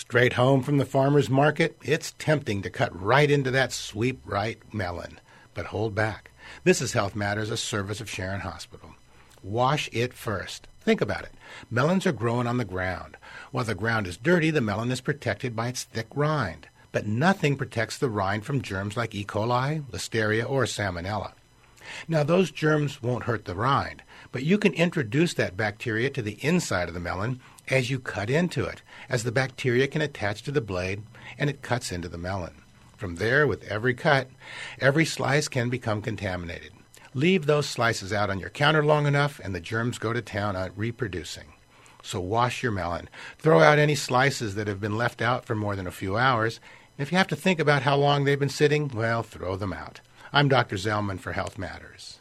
Straight home from the farmer's market, it's tempting to cut right into that sweep right melon. But hold back. This is Health Matters, a service of Sharon Hospital. Wash it first. Think about it. Melons are growing on the ground. While the ground is dirty, the melon is protected by its thick rind. But nothing protects the rind from germs like E. coli, Listeria, or Salmonella. Now, those germs won't hurt the rind, but you can introduce that bacteria to the inside of the melon as you cut into it, as the bacteria can attach to the blade and it cuts into the melon. From there, with every cut, every slice can become contaminated. Leave those slices out on your counter long enough and the germs go to town on reproducing. So wash your melon. Throw out any slices that have been left out for more than a few hours. If you have to think about how long they've been sitting, well, throw them out. I'm Dr. Zellman for Health Matters.